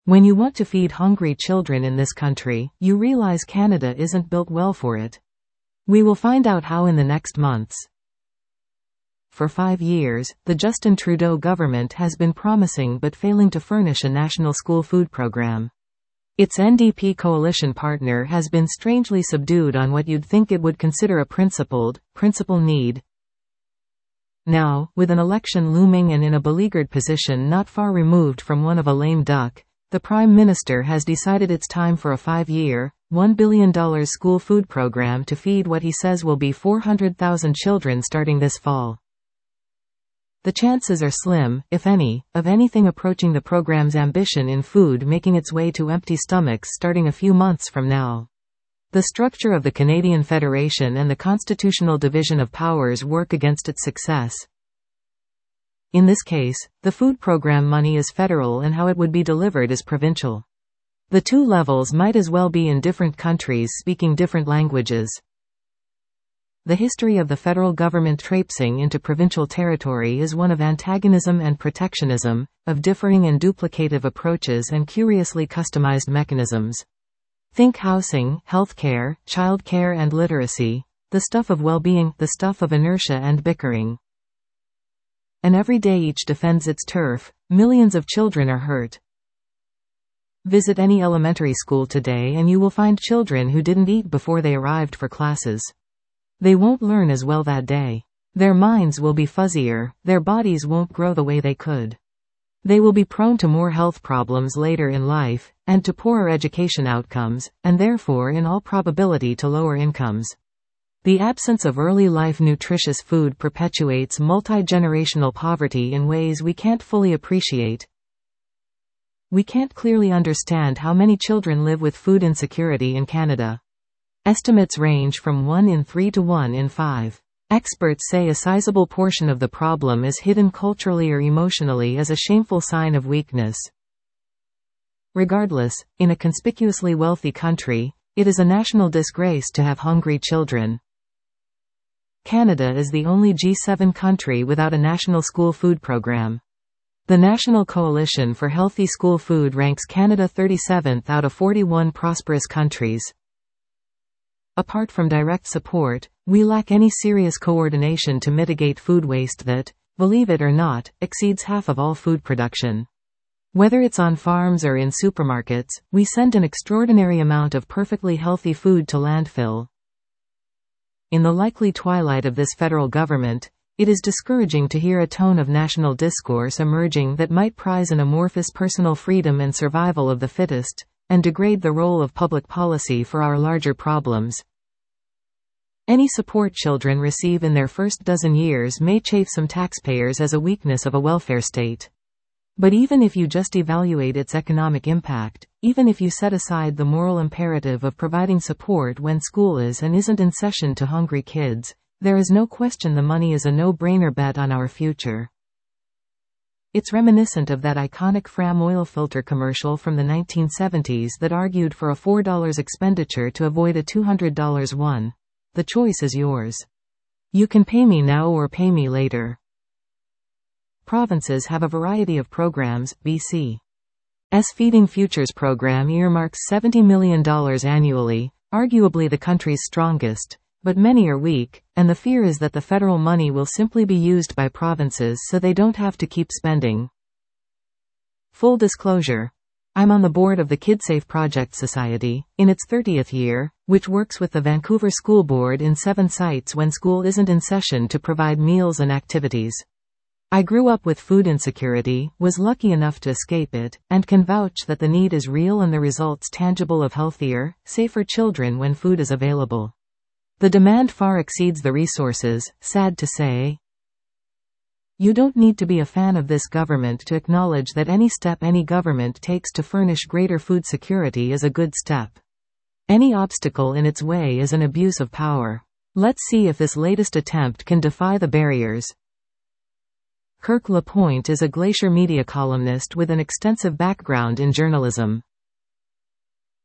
When you want to feed hungry children in this country, you realize Canada isn't built well for it. We will find out how in the next months. For 5 years, the Justin Trudeau government has been promising but failing to furnish a national school food program. Its NDP coalition partner has been strangely subdued on what you'd think it would consider a principled need. Now, with an election looming and in a beleaguered position not far removed from one of a lame duck, the Prime Minister has decided it's time for a 5-year, $1 billion school food program to feed what he says will be 400,000 children starting this fall. The chances are slim, if any, of anything approaching the program's ambition in food making its way to empty stomachs starting a few months from now. The structure of the Canadian Federation and the constitutional division of powers work against its success. In this case, the food program money is federal and how it would be delivered is provincial. The two levels might as well be in different countries speaking different languages. The history of the federal government traipsing into provincial territory is one of antagonism and protectionism, of differing and duplicative approaches and curiously customized mechanisms. Think housing, healthcare, childcare and literacy, the stuff of well-being, the stuff of inertia and bickering. And every day each defends its turf, millions of children are hurt. Visit any elementary school today and you will find children who didn't eat before they arrived for classes. They won't learn as well that day. Their minds will be fuzzier, their bodies won't grow the way they could. They will be prone to more health problems later in life, and to poorer education outcomes, and therefore in all probability to lower incomes. The absence of early life nutritious food perpetuates multi-generational poverty in ways we can't fully appreciate. We can't clearly understand how many children live with food insecurity in Canada. Estimates range from 1 in 3 to 1 in 5. Experts say a sizable portion of the problem is hidden culturally or emotionally as a shameful sign of weakness. Regardless, in a conspicuously wealthy country, it is a national disgrace to have hungry children. Canada is the only G7 country without a national school food program. The National Coalition for Healthy School Food ranks Canada 37th out of 41 prosperous countries. Apart from direct support, we lack any serious coordination to mitigate food waste that, believe it or not, exceeds half of all food production. Whether it's on farms or in supermarkets, we send an extraordinary amount of perfectly healthy food to landfill. In the likely twilight of this federal government, it is discouraging to hear a tone of national discourse emerging that might prize an amorphous personal freedom and survival of the fittest, and degrade the role of public policy for our larger problems. Any support children receive in their first dozen years may chafe some taxpayers as a weakness of a welfare state. But even if you just evaluate its economic impact, even if you set aside the moral imperative of providing support when school is and isn't in session to hungry kids, there is no question the money is a no-brainer bet on our future. It's reminiscent of that iconic Fram oil filter commercial from the 1970s that argued for a $4 expenditure to avoid a $200 one. The choice is yours. You can pay me now or pay me later. Provinces have a variety of programs. BC's Feeding Futures program earmarks $70 million annually, arguably the country's strongest, but many are weak, and the fear is that the federal money will simply be used by provinces so they don't have to keep spending. Full disclosure. I'm on the board of the KidSafe Project Society, in its 30th year, which works with the Vancouver School Board in 7 sites when school isn't in session to provide meals and activities. I grew up with food insecurity, was lucky enough to escape it, and can vouch that the need is real and the results tangible of healthier, safer children when food is available. The demand far exceeds the resources, sad to say. You don't need to be a fan of this government to acknowledge that any step any government takes to furnish greater food security is a good step. Any obstacle in its way is an abuse of power. Let's see if this latest attempt can defy the barriers. Kirk LaPointe is a Glacier Media columnist with an extensive background in journalism.